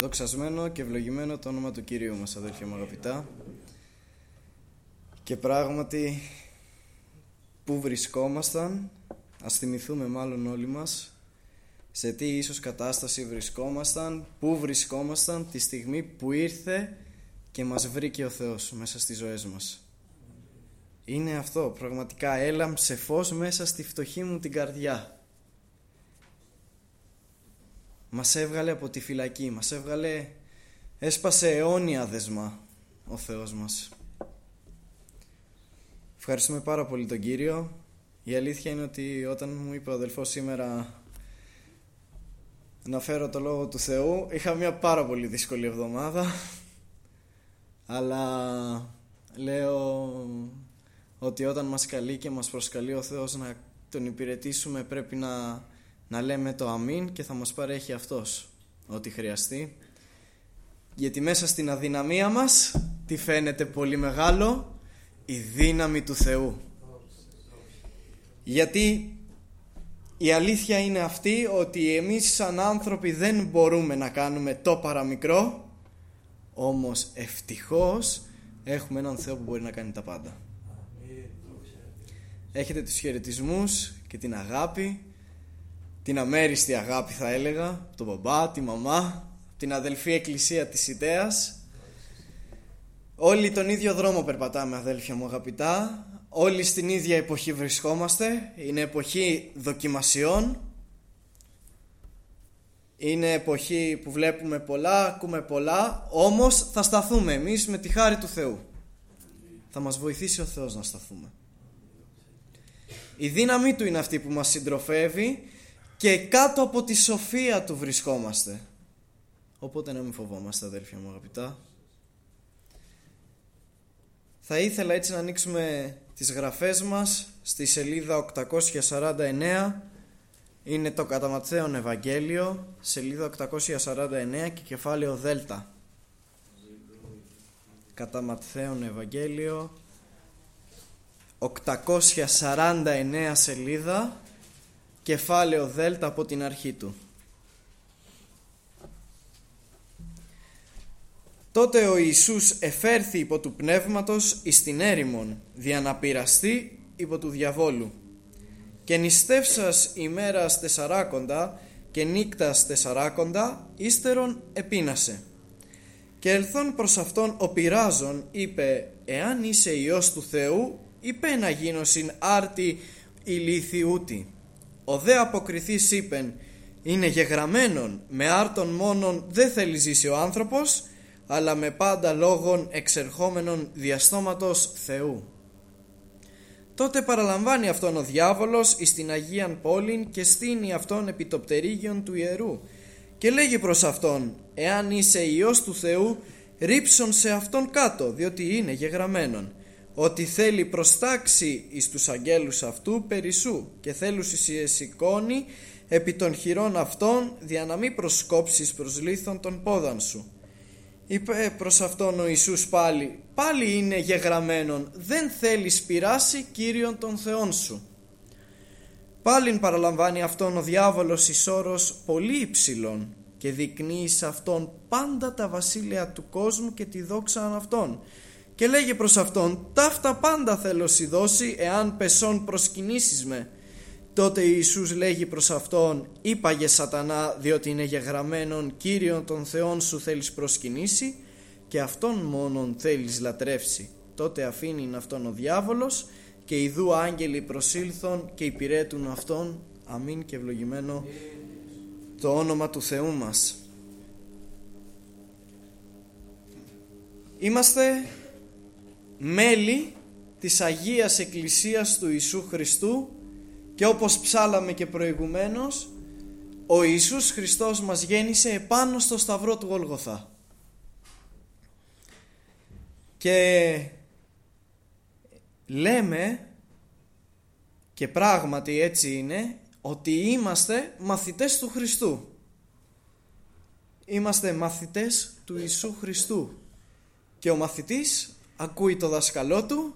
Δοξασμένο και ευλογημένο το όνομα του Κυρίου μας, αδέλφια μου αγαπητά. Και πράγματι, πού βρισκόμασταν, ας θυμηθούμε μάλλον όλοι μας, σε τι ίσως κατάσταση βρισκόμασταν, πού βρισκόμασταν τη στιγμή που ήρθε και μας βρήκε ο Θεός μέσα στις ζωές μας. Είναι αυτό, πραγματικά έλαμψε φως μέσα στη φτωχή μου την καρδιά. Μας έβγαλε από τη φυλακή, έσπασε αιώνια δεσμά ο Θεός μας. Ευχαριστούμε πάρα πολύ τον Κύριο. Η αλήθεια είναι ότι όταν μου είπε ο αδελφός σήμερα να φέρω το Λόγο του Θεού, είχα μια πάρα πολύ δύσκολη εβδομάδα, αλλά λέω ότι όταν μας καλεί και μας προσκαλεί ο Θεός να τον υπηρετήσουμε, πρέπει να λέμε το αμήν και θα μας παρέχει Αυτός ό,τι χρειαστεί. Γιατί μέσα στην αδυναμία μας, τι φαίνεται πολύ μεγάλο? Η δύναμη του Θεού. Γιατί η αλήθεια είναι αυτή, ότι εμείς σαν άνθρωποι δεν μπορούμε να κάνουμε το παραμικρό, όμως ευτυχώς έχουμε έναν Θεό που μπορεί να κάνει τα πάντα. Έχετε τους χαιρετισμούς και την αγάπη, την αμέριστη αγάπη θα έλεγα, τον μπαμπά, τη μαμά, την αδελφή εκκλησία της Ιδέας. Όλοι τον ίδιο δρόμο περπατάμε, αδέλφια μου αγαπητά. Όλοι στην ίδια εποχή βρισκόμαστε. Είναι εποχή δοκιμασιών. Είναι εποχή που βλέπουμε πολλά, ακούμε πολλά. Όμως θα σταθούμε εμείς με τη χάρη του Θεού. Θα μας βοηθήσει ο Θεός να σταθούμε. Η δύναμή Του είναι αυτή που μας συντροφεύει και κάτω από τη σοφία Του βρισκόμαστε. Οπότε να μην φοβόμαστε, αδέλφια μου αγαπητά. Θα ήθελα έτσι να ανοίξουμε τις γραφές μας στη σελίδα 849. Είναι το κατά Ματθαίον Ευαγγέλιο, σελίδα 849 και κεφάλαιο Δέλτα. Κατά Ματθαίον Ευαγγέλιο, 849 σελίδα, κεφάλαιο Δέλτα από την αρχή του. Τότε ο Ιησούς εφέρθη υπό του πνεύματος εις την έρημον, δια να πειραστεί υπό του διαβόλου. Και νηστεύσας ημέρας 40 και νύκτας 40, ύστερον επείνασε. Και ελθόν προς αυτόν ο πειράζων είπε, εάν είσαι Υιός του Θεού, είπε να γίνωσιν άρτη ηλιθιούτη. Ο δε αποκριθής είπεν, είναι γεγραμμένον, με άρτον μόνον δεν θέλει ζήσει ο άνθρωπος, αλλά με πάντα λόγων εξερχόμενων διαστόματος Θεού. Τότε παραλαμβάνει αυτόν ο διάβολος εις την Αγίαν πόλην και στείνει αυτόν επί το πτερίγιον του ιερού και λέγει προς αυτόν, εάν είσαι Υιός του Θεού, ρίψον σε αυτόν κάτω, διότι είναι γεγραμμένον, ότι θέλει προστάξει εις τους αγγέλους αυτού περισσού και θέλους σηκώνει επί των χειρών αυτών, δια να μην προσκόψεις προς λίθον των πόδαν σου. Είπε προς αυτόν ο Ιησούς πάλι είναι γεγραμμένον, δεν θέλεις πειράσει Κύριον τον Θεόν σου. Πάλιν παραλαμβάνει αυτόν ο διάβολος εις όρος πολύ υψηλών και δεικνύει σε αυτόν πάντα τα βασίλεια του κόσμου και τη δόξα αυτών. Και λέγει προς αυτόν, ταύτα πάντα θέλω σοι δώσει, εάν πεσόν προσκυνήσεις με. Τότε Ιησούς λέγει προς αυτόν, είπαγε Σατανά, διότι είναι γεγραμμένον, Κύριον τον Θεόν σου θέλεις προσκυνήσει και αυτόν μόνον θέλεις λατρεύσει. Τότε αφήνει αυτόν ο διάβολος και ιδού άγγελοι προσήλθον και υπηρέτουν αυτόν. Αμήν και ευλογημένο το όνομα του Θεού μας. Είμαστε μέλη της Αγίας Εκκλησίας του Ιησού Χριστού. Και όπως ψάλαμε και προηγουμένως, ο Ιησούς Χριστός μας γέννησε επάνω στο σταυρό του Γολγοθά. Και λέμε, και πράγματι έτσι είναι, ότι είμαστε μαθητές του Χριστού. Είμαστε μαθητές του Ιησού Χριστού. Και ο μαθητής ακούει το δάσκαλό του,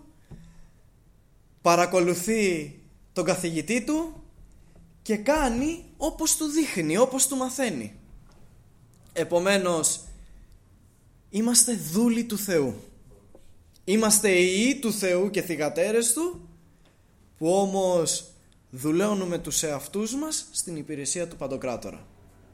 παρακολουθεί τον καθηγητή του και κάνει όπως του δείχνει, όπως του μαθαίνει. Επομένως, είμαστε δούλοι του Θεού. Είμαστε ιοί του Θεού και θυγατέρες Του, που όμως δουλεύουμε τους εαυτούς μας στην υπηρεσία του Παντοκράτορα.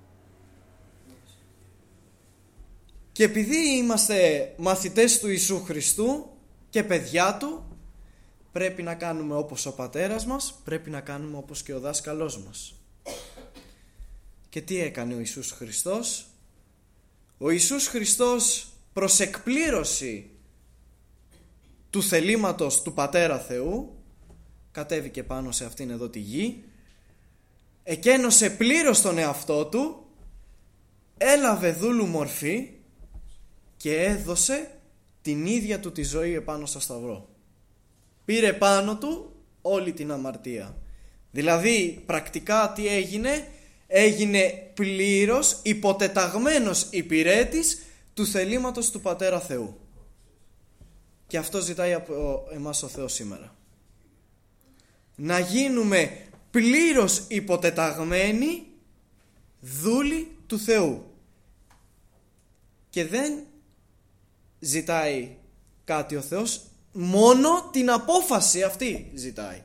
Και επειδή είμαστε μαθητές του Ιησού Χριστού και παιδιά Του, πρέπει να κάνουμε όπως ο πατέρας μας, πρέπει να κάνουμε όπως και ο δάσκαλός μας. Και τι έκανε ο Ιησούς Χριστός? Ο Ιησούς Χριστός, προς εκπλήρωση του θελήματος του Πατέρα Θεού, κατέβηκε πάνω σε αυτήν εδώ τη γη, εκένωσε πλήρως τον εαυτό Του, έλαβε δούλου μορφή και έδωσε την ίδια Του τη ζωή επάνω στο σταυρό. Πήρε πάνω Του όλη την αμαρτία. Δηλαδή πρακτικά τι έγινε? Έγινε πλήρως υποτεταγμένος υπηρέτης του θελήματος του Πατέρα Θεού. Και αυτό ζητάει από εμάς ο Θεός σήμερα. Να γίνουμε πλήρως υποτεταγμένοι δούλοι του Θεού. Και δεν ζητάει κάτι ο Θεός, μόνο την απόφαση αυτή ζητάει.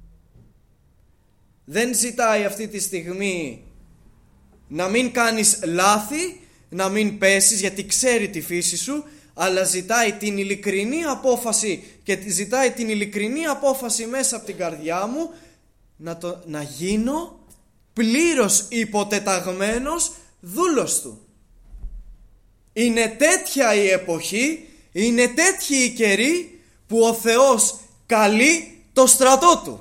Δεν ζητάει αυτή τη στιγμή να μην κάνεις λάθη, να μην πέσεις, γιατί ξέρει τη φύση σου, αλλά ζητάει την ειλικρινή απόφαση και ζητάει την ειλικρινή απόφαση μέσα από την καρδιά μου να γίνω πλήρως υποτεταγμένος δούλος Του. Είναι τέτοια η εποχή, είναι τέτοιοι οι καιροί που ο Θεός καλεί το στρατό Του.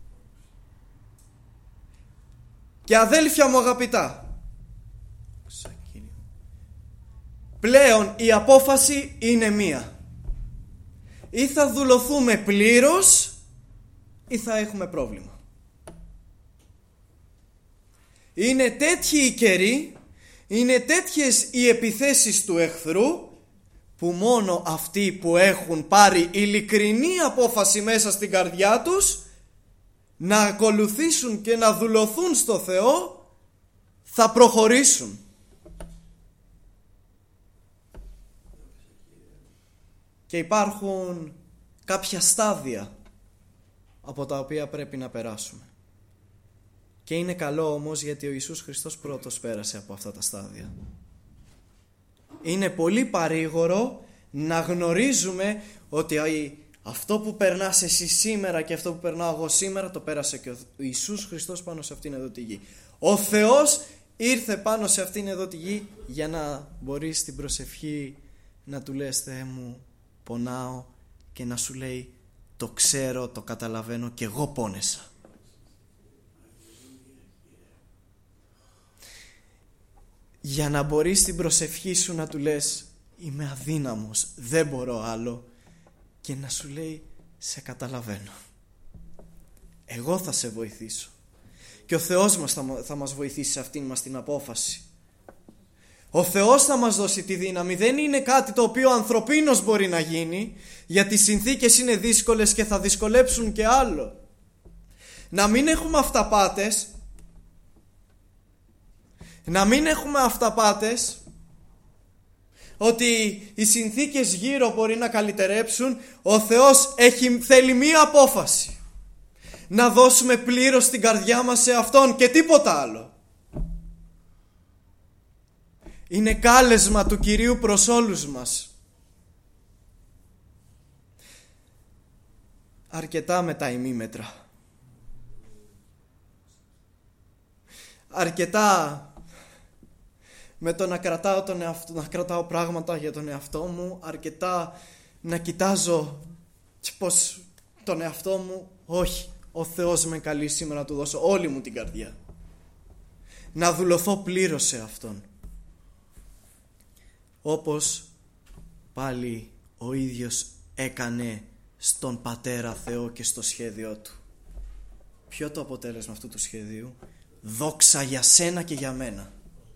Και αδέλφια μου αγαπητά, πλέον η απόφαση είναι μία. Ή θα δουλωθούμε πλήρως ή θα έχουμε πρόβλημα. Είναι τέτοιοι οι καιροί, είναι τέτοιες οι επιθέσεις του εχθρού, που μόνο αυτοί που έχουν πάρει ειλικρινή απόφαση μέσα στην καρδιά τους να ακολουθήσουν και να δουλωθούν στο Θεό θα προχωρήσουν. Και υπάρχουν κάποια στάδια από τα οποία πρέπει να περάσουμε. Και είναι καλό όμως, γιατί ο Ιησούς Χριστός πρώτος πέρασε από αυτά τα στάδια. Είναι πολύ παρήγορο να γνωρίζουμε ότι αυτό που περνάς εσύ σήμερα και αυτό που περνάω εγώ σήμερα, το πέρασε και ο Ιησούς Χριστός πάνω σε αυτήν εδώ τη γη. Ο Θεός ήρθε πάνω σε αυτήν εδώ τη γη για να μπορείς στην προσευχή να Του λες: Θεέ μου, πονάω, και να σου λέει: το ξέρω, το καταλαβαίνω, και εγώ πόνεσα. Για να μπορείς στην προσευχή σου να Του λες: είμαι αδύναμος, δεν μπορώ άλλο, και να σου λέει: σε καταλαβαίνω, εγώ θα σε βοηθήσω. Και ο Θεός θα μας βοηθήσει σε αυτήν μας την απόφαση. Ο Θεός θα μας δώσει τη δύναμη. Δεν είναι κάτι το οποίο ανθρωπίνως μπορεί να γίνει, γιατί οι συνθήκες είναι δύσκολες και θα δυσκολέψουν και άλλο. Να μην έχουμε αυταπάτες, να μην έχουμε αυταπάτες ότι οι συνθήκες γύρω μπορεί να καλυτερέψουν. Ο Θεός θέλει μία απόφαση: να δώσουμε πλήρως την καρδιά μας σε Αυτόν και τίποτα άλλο. Είναι κάλεσμα του Κυρίου προς όλους μας. Αρκετά με τα ημίμετρα. Αρκετά με το να κρατάω τον εαυτό, να κρατάω πράγματα για τον εαυτό μου. Αρκετά να κοιτάζω πως τον εαυτό μου. Όχι, ο Θεός με καλεί σήμερα να Του δώσω όλη μου την καρδιά. Να δουλωθώ πλήρως σε Αυτόν. Όπως πάλι ο ίδιος έκανε στον Πατέρα Θεό και στο σχέδιό Του. Ποιο το αποτέλεσμα αυτού του σχεδίου? Δόξα για σένα και για μένα.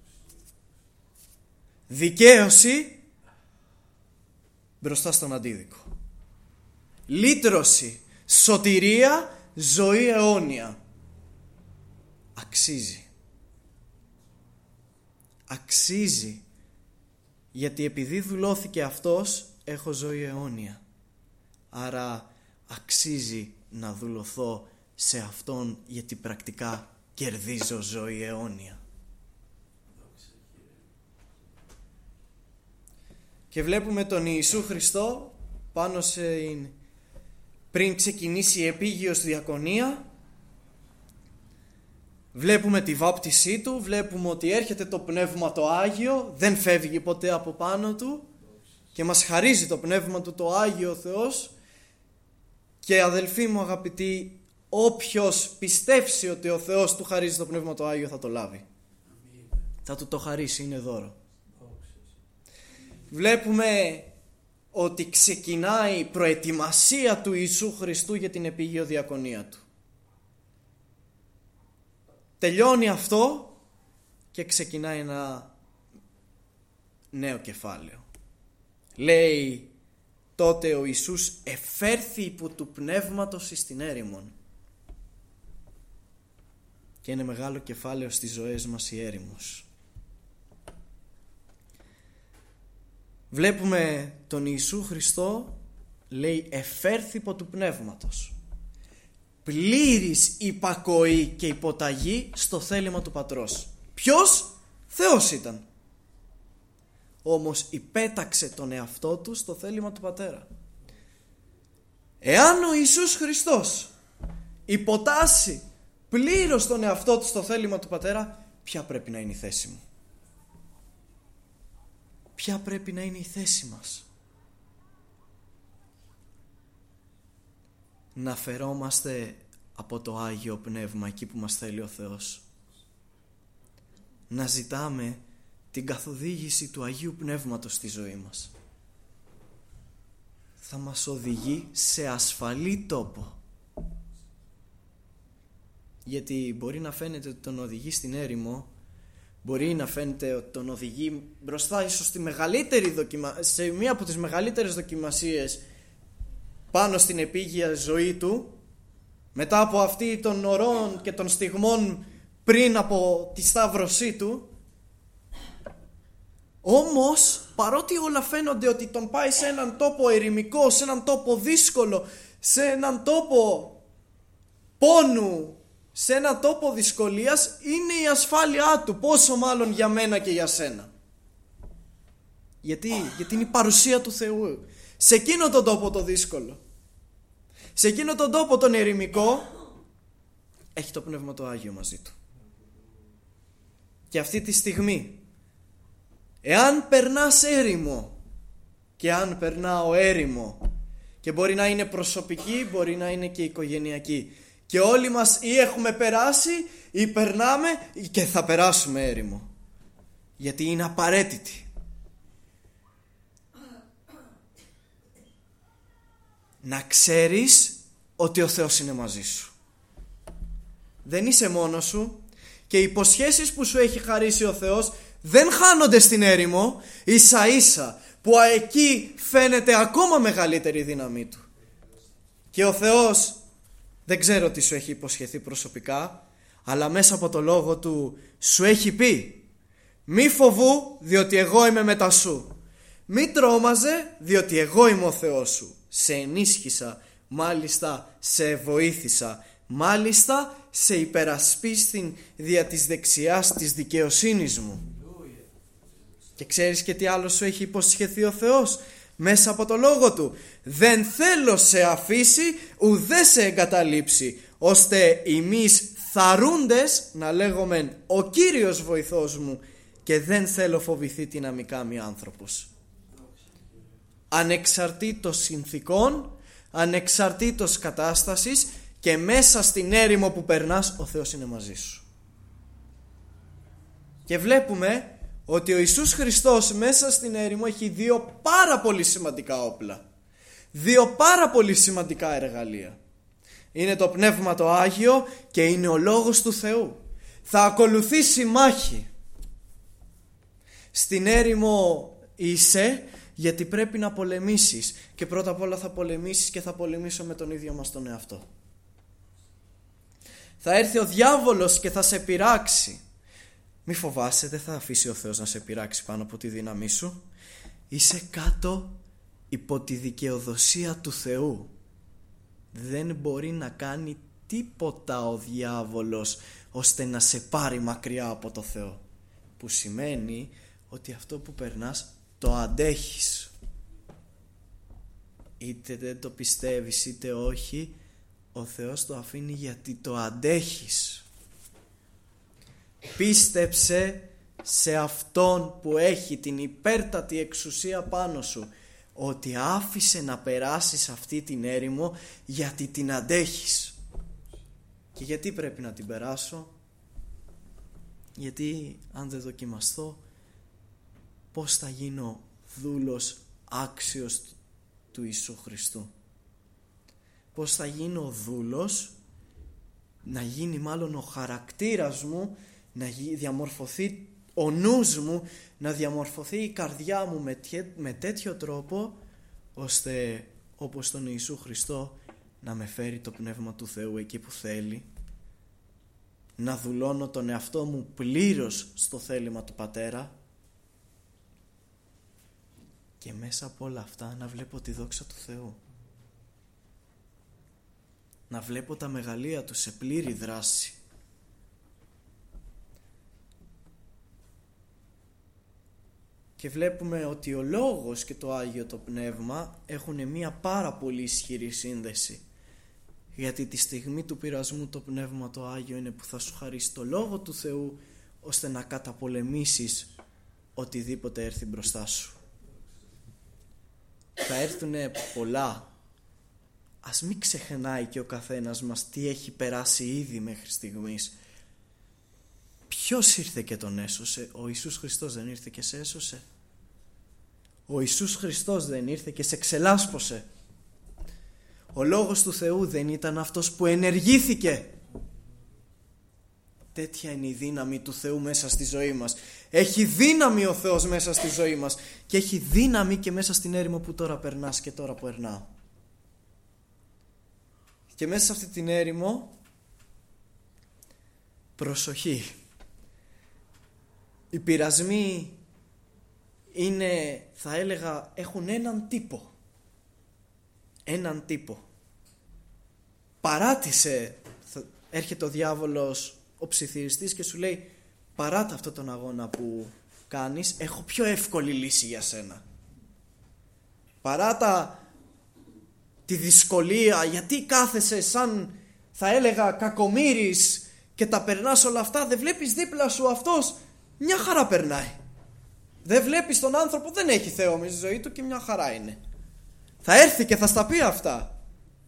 Δικαίωση μπροστά στον αντίδικο. Λύτρωση, σωτηρία, ζωή αιώνια. Αξίζει. αξίζει, γιατί επειδή δουλώθηκε αυτός έχω ζωή αιώνια. Άρα αξίζει να δουλωθώ σε αυτόν, γιατί πρακτικά κερδίζω ζωή αιώνια. Και βλέπουμε τον Ιησού Χριστό πάνω πριν ξεκινήσει η επίγειος διακονία. Βλέπουμε τη βάπτισή του, βλέπουμε ότι έρχεται το Πνεύμα το Άγιο, δεν φεύγει ποτέ από πάνω του και μας χαρίζει το Πνεύμα του το Άγιο ο Θεός. Και αδελφοί μου αγαπητοί, όποιος πιστεύσει ότι ο Θεός του χαρίζει το Πνεύμα το Άγιο θα το λάβει. Θα του το χαρίσει, είναι δώρο. Βλέπουμε ότι ξεκινάει η προετοιμασία του Ιησού Χριστού για την επίγειο διακονία του. Τελειώνει αυτό και ξεκινάει ένα νέο κεφάλαιο. Λέει τότε ο Ιησούς εφέρθη υπό του πνεύματος εις την έρημον. Και είναι μεγάλο κεφάλαιο στις ζωές μας η έρημος. Βλέπουμε τον Ιησού Χριστό, λέει, εφέρθη υπό του πνεύματος. Πλήρης υπακοή και υποταγή στο θέλημα του Πατρός. Ποιος? Θεός ήταν. Όμως υπέταξε τον εαυτό του στο θέλημα του Πατέρα. Εάν ο Ιησούς Χριστός υποτάσσει πλήρως τον εαυτό του στο θέλημα του Πατέρα, ποια πρέπει να είναι η θέση μου? Ποια πρέπει να είναι η θέση μας? Να φερόμαστε από το Άγιο Πνεύμα εκεί που μας θέλει ο Θεός. Να ζητάμε την καθοδήγηση του Αγίου Πνεύματος στη ζωή μας. Θα μας οδηγεί σε ασφαλή τόπο. Γιατί μπορεί να φαίνεται ότι τον οδηγεί στην έρημο, μπορεί να φαίνεται ότι τον οδηγεί μπροστά ίσως σε μία από τις μεγαλύτερες δοκιμασίες πάνω στην επίγεια ζωή του, μετά από αυτή των ωρών και των στιγμών πριν από τη σταύρωσή του. Όμως παρότι όλα φαίνονται ότι τον πάει σε έναν τόπο ερημικό, σε έναν τόπο δύσκολο, σε έναν τόπο πόνου, σε έναν τόπο δυσκολίας, είναι η ασφάλειά του, πόσο μάλλον για μένα και για σένα. Γιατί είναι η παρουσία του Θεού σε εκείνο τον τόπο το δύσκολο, σε εκείνο τον τόπο τον ερημικό, έχει το Πνεύμα το Άγιο μαζί του. Και αυτή τη στιγμή, εάν περνάς έρημο και αν περνάω έρημο, και μπορεί να είναι προσωπική, μπορεί να είναι και οικογενειακή, και όλοι μας ή έχουμε περάσει ή περνάμε και θα περάσουμε έρημο, γιατί είναι απαραίτητη. Να ξέρεις ότι ο Θεός είναι μαζί σου. Δεν είσαι μόνος σου και οι υποσχέσεις που σου έχει χαρίσει ο Θεός δεν χάνονται στην έρημο, ίσα ίσα που εκεί φαίνεται ακόμα μεγαλύτερη δύναμή του. Και ο Θεός, δεν ξέρω τι σου έχει υποσχεθεί προσωπικά, αλλά μέσα από το λόγο του σου έχει πει: μη φοβού, διότι εγώ είμαι μετά σου. Μη τρόμαζε, διότι εγώ είμαι ο Θεός σου. Σε ενίσχυσα, μάλιστα σε βοήθησα, μάλιστα σε υπερασπίστην δια της δεξιάς της δικαιοσύνης μου. Και ξέρεις και τι άλλο σου έχει υποσχεθεί ο Θεός μέσα από το λόγο του? Δεν θέλω σε αφήσει ουδέ σε εγκαταλείψει, ώστε εμείς θαρούντες να λέγομεν ο Κύριος βοηθός μου, και δεν θέλω φοβηθεί τι να μη κάμει άνθρωπος. Ανεξαρτήτως συνθηκών, ανεξαρτήτως κατάστασης, και μέσα στην έρημο που περνάς ο Θεός είναι μαζί σου. Και βλέπουμε ότι ο Ιησούς Χριστός μέσα στην έρημο έχει δύο πάρα πολύ σημαντικά όπλα, δύο πάρα πολύ σημαντικά εργαλεία. Είναι το Πνεύμα το Άγιο και είναι ο Λόγος του Θεού. Θα ακολουθήσει μάχη. Στην έρημο είσαι γιατί πρέπει να πολεμήσεις, και πρώτα απ' όλα θα πολεμήσεις και θα πολεμήσω με τον ίδιο μας τον εαυτό. Θα έρθει ο διάβολος και θα σε πειράξει. Μη φοβάσαι, δεν θα αφήσει ο Θεός να σε πειράξει πάνω από τη δύναμή σου. Είσαι κάτω υπό τη δικαιοδοσία του Θεού. Δεν μπορεί να κάνει τίποτα ο διάβολος ώστε να σε πάρει μακριά από το Θεό. Που σημαίνει ότι αυτό που περνάς το αντέχεις. Είτε δεν το πιστεύεις είτε όχι, ο Θεός το αφήνει γιατί το αντέχεις. Πίστεψε σε Αυτόν που έχει την υπέρτατη εξουσία πάνω σου, ότι άφησε να περάσεις αυτή την έρημο γιατί την αντέχεις. Και γιατί πρέπει να την περάσω? Γιατί αν δεν δοκιμαστώ, πώς θα γίνω δούλος άξιος του Ιησού Χριστού? Πώς θα γίνω δούλος, να γίνει μάλλον ο χαρακτήρας μου, να διαμορφωθεί ο νους μου, να διαμορφωθεί η καρδιά μου με τέτοιο τρόπο, ώστε όπως τον Ιησού Χριστό να με φέρει το Πνεύμα του Θεού εκεί που θέλει, να δουλώνω τον εαυτό μου πλήρως στο θέλημα του Πατέρα και μέσα από όλα αυτά να βλέπω τη δόξα του Θεού, να βλέπω τα μεγαλεία του σε πλήρη δράση. Και βλέπουμε ότι ο Λόγος και το Άγιο το Πνεύμα έχουν μια πάρα πολύ ισχυρή σύνδεση. Γιατί τη στιγμή του πειρασμού το Πνεύμα το Άγιο είναι που θα σου χαρίσει το Λόγο του Θεού, ώστε να καταπολεμήσεις οτιδήποτε έρθει μπροστά σου. Θα έρθουν πολλά. Ας μην ξεχνάει και ο καθένας μας τι έχει περάσει ήδη μέχρι στιγμής. Ποιος ήρθε και τον έσωσε? Ο Ιησούς Χριστός δεν ήρθε και σε έσωσε? Ο Ιησούς Χριστός δεν ήρθε και σε ξελάσπωσε? Ο Λόγος του Θεού δεν ήταν αυτός που ενεργήθηκε? Τέτοια είναι η δύναμη του Θεού μέσα στη ζωή μας. Έχει δύναμη ο Θεός μέσα στη ζωή μας και έχει δύναμη και μέσα στην έρημο που τώρα περνάς και τώρα που περνάω. Και μέσα σε αυτή την έρημο, προσοχή. Οι πειρασμοί είναι, θα έλεγα, έχουν έναν τύπο. Έναν τύπο. Παράτησε, έρχεται ο διάβολος, ο ψιθυριστής και σου λέει, παράτα αυτόν τον αγώνα που κάνεις, έχω πιο εύκολη λύση για σένα. Παράτα τη δυσκολία, γιατί κάθεσαι σαν, θα έλεγα, κακομοίρης και τα περνάς όλα αυτά? Δεν βλέπεις δίπλα σου αυτός μια χαρά περνάει? Δεν βλέπεις τον άνθρωπο, δεν έχει Θεό με στη ζωή του και μια χαρά είναι? Θα έρθει και θα στα πει αυτά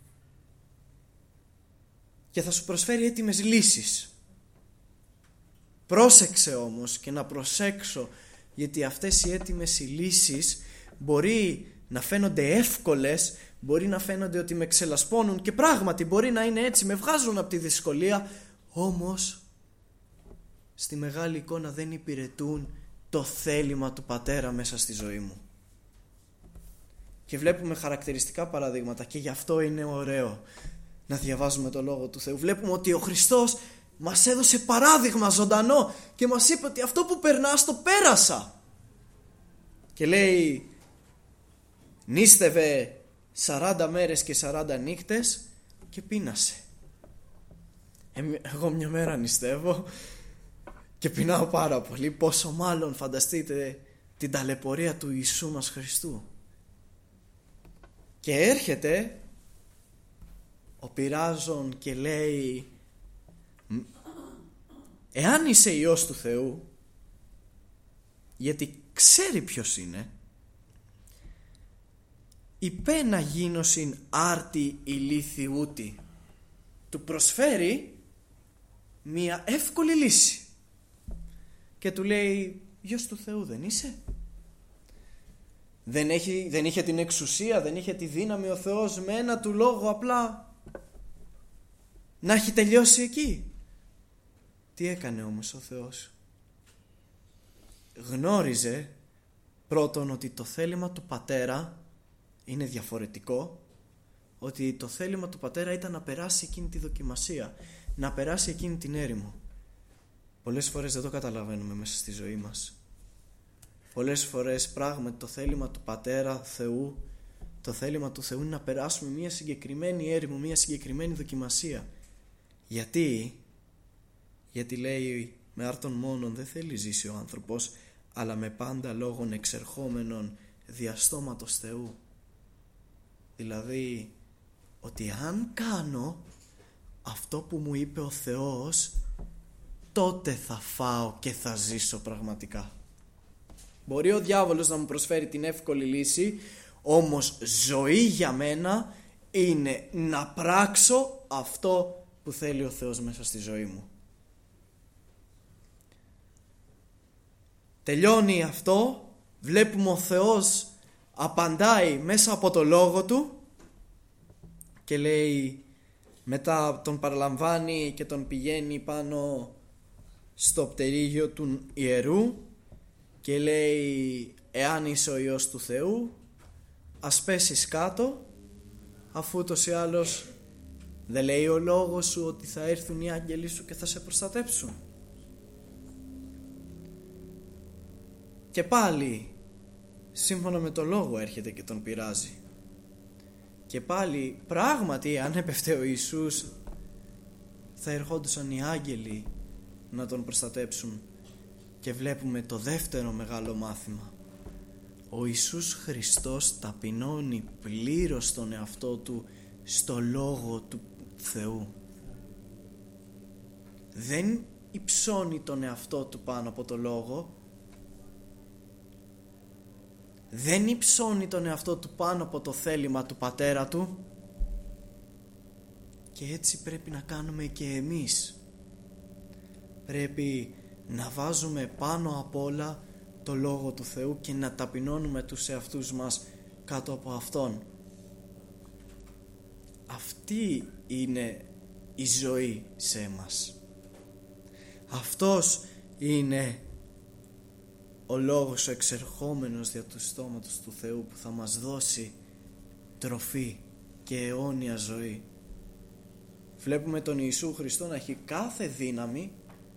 και θα σου προσφέρει έτοιμες λύσεις. Πρόσεξε όμως και να προσέξω, γιατί αυτές οι έτοιμες λύσεις μπορεί να φαίνονται εύκολες, μπορεί να φαίνονται ότι με ξελασπώνουν και πράγματι μπορεί να είναι έτσι, με βγάζουν από τη δυσκολία, όμως στη μεγάλη εικόνα δεν υπηρετούν το θέλημα του Πατέρα μέσα στη ζωή μου. Και βλέπουμε χαρακτηριστικά παραδείγματα και γι' αυτό είναι ωραίο να διαβάζουμε το Λόγο του Θεού. Βλέπουμε ότι ο Χριστός μας έδωσε παράδειγμα ζωντανό και μας είπε ότι αυτό που περνάς το πέρασα. Και λέει, νίστευε 40 μέρες και 40 νύχτες και πείνασε. Εγώ μια μέρα νηστεύω και πεινάω πάρα πολύ, πόσο μάλλον φανταστείτε την ταλαιπωρία του Ιησού μας Χριστού. Και έρχεται ο πειράζων και λέει, εάν είσαι Υιός του Θεού, γιατί ξέρει ποιος είναι, υπέ να γίνωσιν άρτη ηλίθιούτη. Του προσφέρει μια εύκολη λύση και του λέει, Υιός του Θεού δεν είσαι? Δεν είχε την εξουσία, δεν είχε τη δύναμη ο Θεός με ένα του λόγο απλά να έχει τελειώσει εκεί? Τι έκανε όμως ο Θεός? Γνώριζε πρώτον ότι το θέλημα του Πατέρα είναι διαφορετικό, ότι το θέλημα του Πατέρα ήταν να περάσει εκείνη τη δοκιμασία, να περάσει εκείνη την έρημο. πολλές φορές δεν το καταλαβαίνουμε μέσα στη ζωή μας. Πολλές φορές πράγματι το θέλημα του Πατέρα Θεού, το θέλημα του Θεού είναι να περάσουμε μια συγκεκριμένη έρημο, μια συγκεκριμένη δοκιμασία. Γιατί λέει με άρτον μόνον δεν θέλει ζήσει ο άνθρωπος, αλλά με πάντα λόγων εξερχόμενων διαστόματος Θεού. Δηλαδή ότι αν κάνω αυτό που μου είπε ο Θεός, τότε θα φάω και θα ζήσω πραγματικά. Μπορεί ο διάβολος να μου προσφέρει την εύκολη λύση, όμως ζωή για μένα είναι να πράξω αυτό που θέλει ο Θεός μέσα στη ζωή μου. Τελειώνει αυτό, βλέπουμε ο Θεός απαντάει μέσα από το λόγο Του και λέει, μετά τον παραλαμβάνει και τον πηγαίνει πάνω στο πτερίγιο του ιερού και λέει, εάν είσαι ο Υιός του Θεού, ας πέσεις κάτω, αφού ούτως ή άλλως δεν λέει ο λόγος σου ότι θα έρθουν οι άγγελοι σου και θα σε προστατέψουν. Και πάλι σύμφωνα με το λόγο έρχεται και τον πειράζει. Και πάλι πράγματι αν έπεφτε ο Ιησούς θα ερχόντουσαν οι άγγελοι να τον προστατέψουν. Και βλέπουμε το δεύτερο μεγάλο μάθημα. Ο Ιησούς Χριστός ταπεινώνει πλήρως τον εαυτό Του στο λόγο του Θεού. Δεν υψώνει τον εαυτό Του πάνω από το λόγο. Δεν υψώνει τον εαυτό Του πάνω από το θέλημα του Πατέρα Του. Και έτσι πρέπει να κάνουμε και εμείς. Πρέπει να βάζουμε πάνω απ' όλα το Λόγο του Θεού και να ταπεινώνουμε τους εαυτούς μας κάτω από Αυτόν. Αυτή είναι η ζωή σε εμάς. Αυτός είναι ο λόγος ο εξερχόμενος δια του στόματος του Θεού που θα μας δώσει τροφή και αιώνια ζωή. Βλέπουμε τον Ιησού Χριστό να έχει κάθε δύναμη,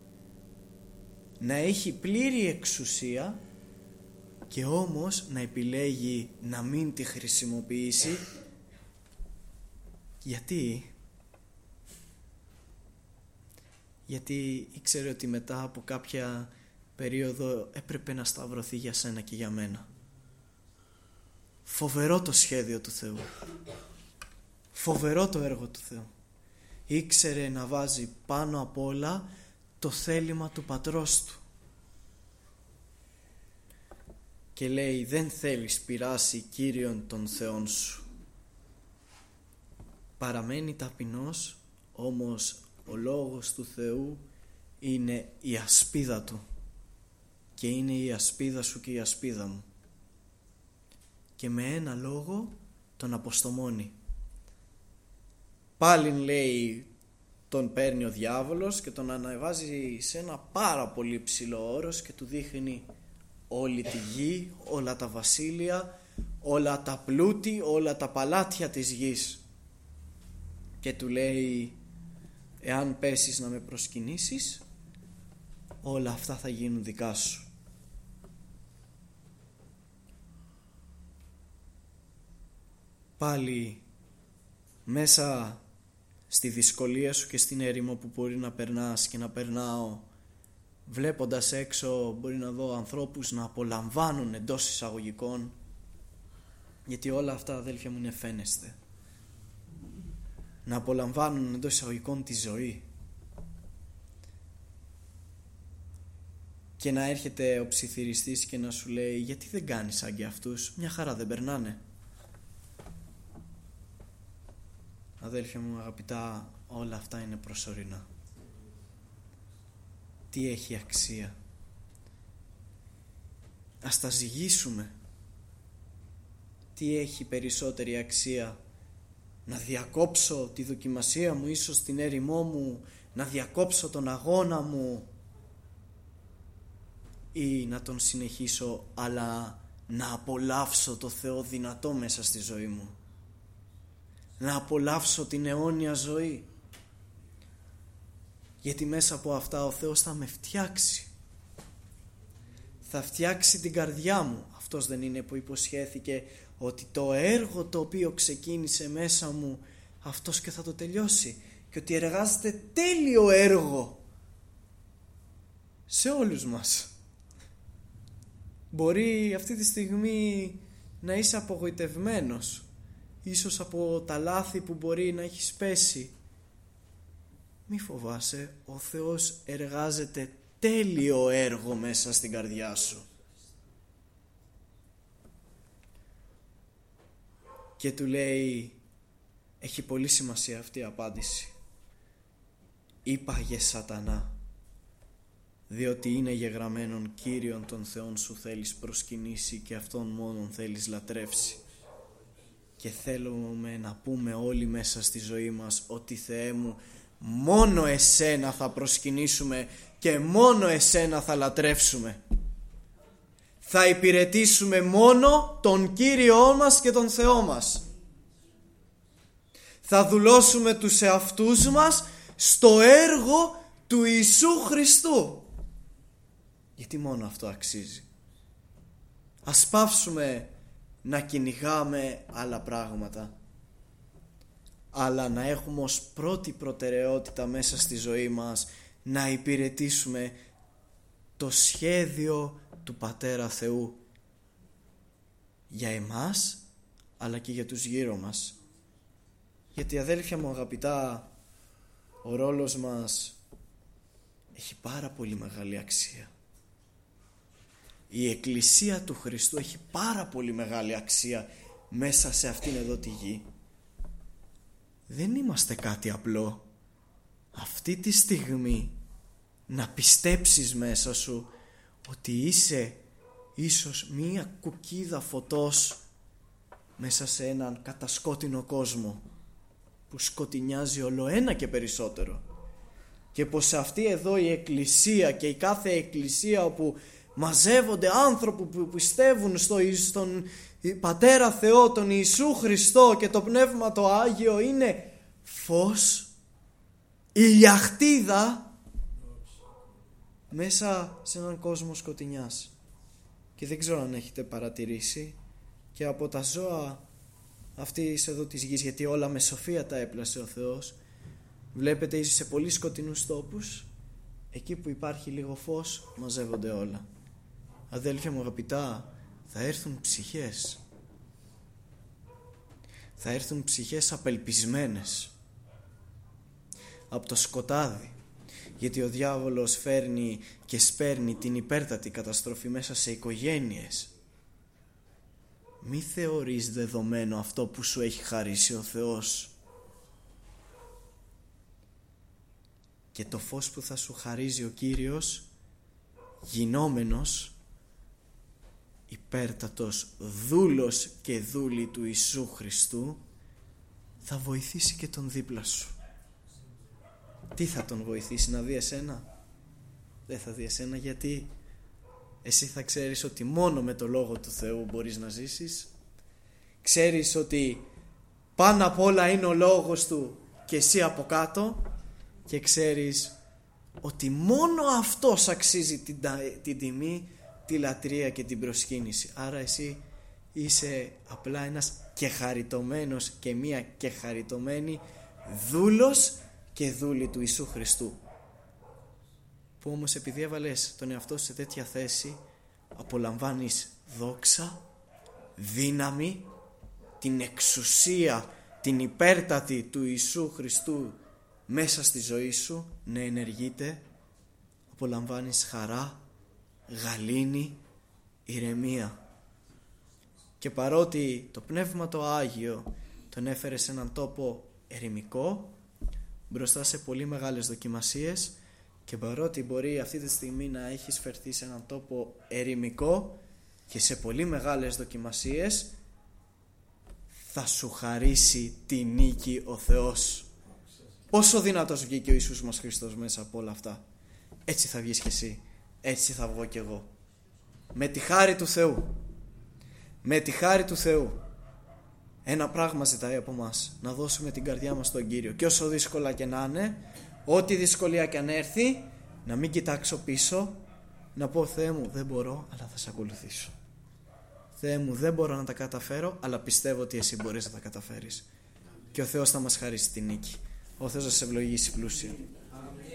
να έχει πλήρη εξουσία και όμως να επιλέγει να μην τη χρησιμοποιήσει. Γιατί ήξερε ότι μετά από κάποια περίοδο έπρεπε να σταυρωθεί για σένα και για μένα. Φοβερό το σχέδιο του Θεού. Φοβερό το έργο του Θεού. Ήξερε να βάζει πάνω απ' όλα το θέλημα του πατρός του. Και λέει, δεν θέλεις πειράσει Κύριον τον Θεόν σου. Παραμένει ταπεινός, όμως ο λόγος του Θεού είναι η ασπίδα Του. Και είναι η ασπίδα σου και η ασπίδα μου. Και με ένα λόγο τον αποστομώνει. Πάλιν λέει τον παίρνει ο διάβολος και τον ανεβάζει σε ένα πάρα πολύ ψηλό όρος και του δείχνει όλη τη γη, όλα τα βασίλεια, όλα τα πλούτη, όλα τα παλάτια της γης. Και του λέει, εάν πέσεις να με προσκυνήσεις, όλα αυτά θα γίνουν δικά σου. Πάλι μέσα στη δυσκολία σου και στην έρημο που μπορεί να περνάς και να περνάω, βλέποντας έξω μπορεί να δω ανθρώπους να απολαμβάνουν εντός εισαγωγικών, γιατί όλα αυτά αδέλφια μου είναι φαίνεστε, να απολαμβάνουν εντός εισαγωγικών τη ζωή. Και να έρχεται ο ψιθυριστής και να σου λέει, γιατί δεν κάνεις σαν και αυτούς, μια χαρά δεν περνάνε. Αδέλφια μου αγαπητά, όλα αυτά είναι προσωρινά. Τι έχει αξία? Ας τα ζυγίσουμε. Τι έχει περισσότερη αξία? Να διακόψω τη δοκιμασία μου, ίσως την έρημό μου, να διακόψω τον αγώνα μου, ή να τον συνεχίσω αλλά να απολαύσω το Θεό δυνατό μέσα στη ζωή μου, να απολαύσω την αιώνια ζωή? Γιατί μέσα από αυτά ο Θεός θα με φτιάξει. Θα φτιάξει την καρδιά μου. Αυτός δεν είναι που υποσχέθηκε ότι το έργο το οποίο ξεκίνησε μέσα μου, αυτός και θα το τελειώσει? Και ότι εργάζεται τέλειο έργο σε όλους μας. Μπορεί αυτή τη στιγμή να είσαι απογοητευμένος, ίσως από τα λάθη που μπορεί να έχεις πέσει. Μη φοβάσαι, ο Θεός εργάζεται τέλειο έργο μέσα στην καρδιά σου. Και του λέει, έχει πολύ σημασία αυτή η απάντηση. Είπαγε Σατανά, διότι είναι γεγραμμένον Κύριον των Θεών σου θέλεις προσκυνήσει και Αυτόν μόνον θέλεις λατρεύσει. Και θέλουμε να πούμε όλοι μέσα στη ζωή μας ότι Θεέ μου, μόνο Εσένα θα προσκυνήσουμε και μόνο Εσένα θα λατρεύσουμε. Θα υπηρετήσουμε μόνο τον Κύριό μας και τον Θεό μας. Θα δουλώσουμε τους εαυτούς μας στο έργο του Ιησού Χριστού. Γιατί μόνο αυτό αξίζει. Ας πάψουμε να κυνηγάμε άλλα πράγματα, αλλά να έχουμε ως πρώτη προτεραιότητα μέσα στη ζωή μας να υπηρετήσουμε το σχέδιο του Πατέρα Θεού για εμάς αλλά και για τους γύρω μας. Γιατί αδέλφια μου αγαπητά, ο ρόλος μας έχει πάρα πολύ μεγάλη αξία. Η Εκκλησία του Χριστού έχει πάρα πολύ μεγάλη αξία μέσα σε αυτήν εδώ τη γη. Δεν είμαστε κάτι απλό. Αυτή τη στιγμή να πιστέψεις μέσα σου ότι είσαι ίσως μία κουκκίδα φωτός μέσα σε έναν κατασκότεινο κόσμο που σκοτεινιάζει όλο ένα και περισσότερο, και πως αυτή εδώ η Εκκλησία και η κάθε Εκκλησία όπου μαζεύονται άνθρωποι που πιστεύουν στον Πατέρα Θεό, τον Ιησού Χριστό και το Πνεύμα το Άγιο, είναι φως, ηλιαχτίδα μέσα σε έναν κόσμο σκοτεινιάς. Και δεν ξέρω αν έχετε παρατηρήσει και από τα ζώα αυτής εδώ της γης, γιατί όλα με σοφία τα έπλασε ο Θεός, βλέπετε είσαι σε πολύ σκοτεινούς τόπους, εκεί που υπάρχει λίγο φως μαζεύονται όλα. Αδέλφια μου αγαπητά, θα έρθουν ψυχές. Θα έρθουν ψυχές απελπισμένες από το σκοτάδι, γιατί ο διάβολος φέρνει και σπέρνει την υπέρτατη καταστροφή μέσα σε οικογένειες. Μη θεωρείς δεδομένο αυτό που σου έχει χαρίσει ο Θεός. Και το φως που θα σου χαρίζει ο Κύριος, γινόμενος υπέρτατος δούλος και δούλη του Ιησού Χριστού, θα βοηθήσει και τον δίπλα σου. Τι θα τον βοηθήσει, να δει εσένα? Δεν θα δει εσένα, γιατί εσύ θα ξέρεις ότι μόνο με το Λόγο του Θεού μπορείς να ζήσεις. Ξέρεις ότι πάνω απ' όλα είναι ο Λόγος Του και εσύ από κάτω, και ξέρεις ότι μόνο Αυτός αξίζει την τιμή, τη λατρεία και την προσκύνηση. Άρα εσύ είσαι απλά ένας κεχαριτωμένος και μία κεχαριτωμένη δούλος και δούλη του Ιησού Χριστού, που όμως επειδή έβαλες τον εαυτό σου σε τέτοια θέση, απολαμβάνεις δόξα, δύναμη, την εξουσία, την υπέρτατη του Ιησού Χριστού μέσα στη ζωή σου να ενεργείται. Απολαμβάνεις χαρά, γαλήνη, ηρεμία. Και παρότι το Πνεύμα το Άγιο τον έφερε σε έναν τόπο ερημικό, μπροστά σε πολύ μεγάλες δοκιμασίες, και παρότι μπορεί αυτή τη στιγμή να έχεις φερθεί σε έναν τόπο ερημικό και σε πολύ μεγάλες δοκιμασίες, θα σου χαρίσει τη νίκη ο Θεός. Πόσο δυνατός βγήκε ο Ιησούς μας Χριστός μέσα από όλα αυτά. Έτσι θα βγεις και εσύ, έτσι θα βγω και εγώ. Με τη χάρη του Θεού. Με τη χάρη του Θεού. Ένα πράγμα ζητάει από μας: να δώσουμε την καρδιά μας στον Κύριο. Και όσο δύσκολα και να είναι, Ό,τι δυσκολία και αν έρθει, να μην κοιτάξω πίσω, να πω Θεέ μου δεν μπορώ αλλά θα σε ακολουθήσω. Θεέ μου δεν μπορώ να τα καταφέρω αλλά πιστεύω ότι εσύ μπορείς να τα καταφέρεις. Και ο Θεός θα μας χαρίσει τη νίκη. Ο Θεός θα σε ευλογήσει πλούσια.